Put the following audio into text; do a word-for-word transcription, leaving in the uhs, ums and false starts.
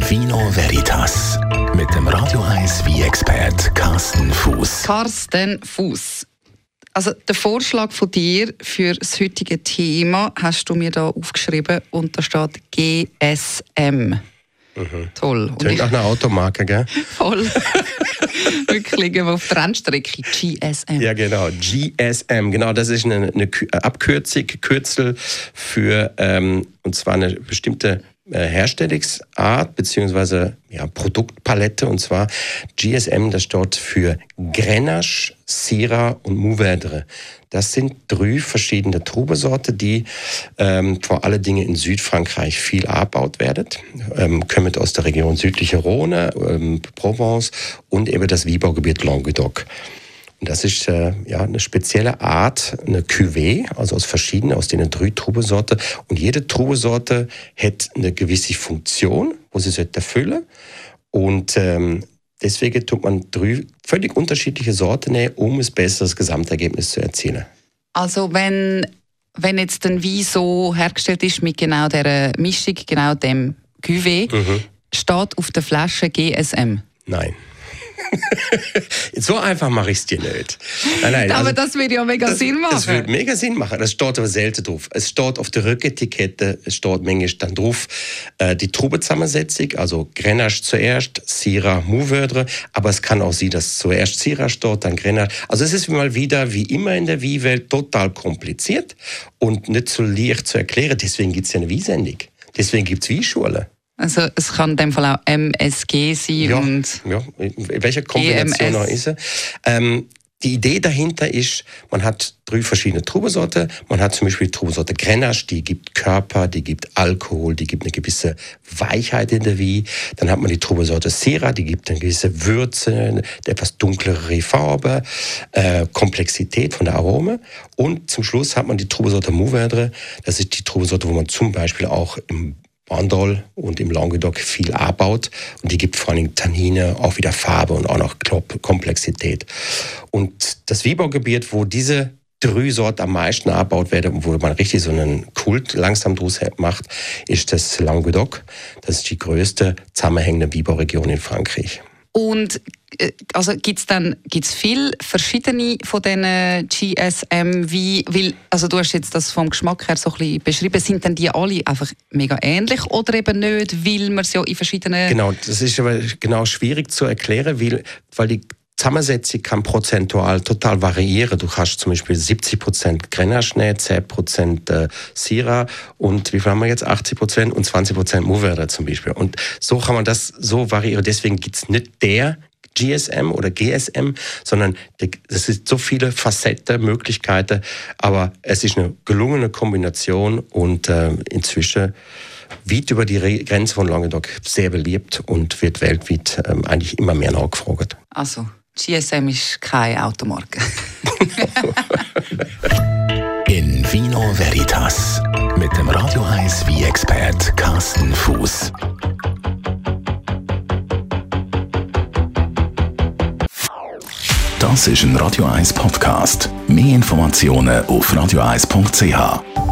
Vino Veritas mit dem Radio eins Wein-Expert Carsten Fuß. Carsten Fuß. Also der Vorschlag von dir für das heutige Thema hast du mir da aufgeschrieben und da steht G S M. Mhm. Toll. Tönt nach einer Automarke, gell? Voll. Wirklich auf der Rennstrecke. G S M. Ja, genau. G S M. Genau, das ist eine, eine Abkürzung, Kürzel für, ähm, und zwar eine bestimmte äh, Herstellungsart bzw. ja, Produktpalette. Und zwar G S M, das steht für Grenache, Syrah und Mourvèdre. Das sind drei verschiedene Trubesorten, die ähm, vor allen Dingen in Südfrankreich viel angebaut werden. Ähm, kommen aus der Region südliche Rhone, ähm, Provence und eben das Weinbaugebiet Languedoc. Und das ist äh, ja, eine spezielle Art, eine Cuvée, also aus verschiedenen, aus den drei Trubesorten. Und jede Trubesorte hat eine gewisse Funktion, wo sie erfüllen sollte. Und ähm, deswegen tut man drei völlig unterschiedliche Sorten nehmen, um ein besseres Gesamtergebnis zu erzielen. Also wenn, wenn jetzt ein Wein so hergestellt ist mit genau dieser Mischung, genau dem Cuvée, mhm. steht auf der Flasche G S M? Nein. So einfach mache ich es dir nicht. Nein, nein, aber also, das würde ja mega das, Sinn machen. Das würde mega Sinn machen. Das steht aber selten drauf. Es steht auf der Rücketikette, es steht manchmal dann drauf, äh, die Trubezusammensetzung, also Grenache zuerst, Syrah, Mourvèdre, aber es kann auch sein, dass zuerst Syrah steht, dann Grenache. Also es ist mal wieder, wie immer in der Weinwelt, total kompliziert und nicht so leicht zu erklären. Deswegen gibt es ja eine Weinsendung. Deswegen gibt es Weinschulen. Also es kann in dem Fall auch M S G sein ja, und ja, in welcher Kombination auch ist es. Ähm, die Idee dahinter ist, man hat drei verschiedene Trubesorten. Man hat zum Beispiel die Trubesorte Grenache, die gibt Körper, die gibt Alkohol, die gibt eine gewisse Weichheit in der Wein. Dann hat man die Trubesorte Syrah, die gibt eine gewisse Würze, eine etwas dunklere Farbe, äh, Komplexität von der Arome. Und zum Schluss hat man die Trubesorte Mourvèdre. Das ist die Trubesorte, wo man zum Beispiel auch im Bandol und im Languedoc viel anbaut und die gibt vor allem Tannine, auch wieder Farbe und auch noch Komplexität. Und das Weinbaugebiet, wo diese drei Sorten am meisten angebaut werden und wo man richtig so einen Kult langsam draus macht, ist das Languedoc. Das ist die größte zusammenhängende Weinbauregion in Frankreich. Und also gibt es dann gibt's viele verschiedene von diesen G S M, wie, weil, also du hast jetzt das vom Geschmack her so ein bisschen beschrieben, sind denn die alle einfach mega ähnlich oder eben nicht, weil man es ja in verschiedenen... Genau, das ist aber genau schwierig zu erklären, weil, weil die Zusammensetzung kann prozentual total variieren. Du hast zum Beispiel siebzig Prozent Grenache, zehn Prozent äh, Syrah und wie viel haben wir jetzt? achtzig Prozent und zwanzig Prozent Mourvèdre zum Beispiel. Und so kann man das so variieren. Deswegen gibt es nicht der G S M oder G S M, sondern es sind so viele Facetten, Möglichkeiten, aber es ist eine gelungene Kombination und äh, inzwischen weit über die Grenze von Languedoc sehr beliebt und wird weltweit ähm, eigentlich immer mehr nachgefragt. Also, G S M ist keine Automarke. In Vino Veritas mit dem Radio eins Wein-Expert Carsten Fuß. Das ist ein Radio eins Podcast. Mehr Informationen auf radio eins punkt c h.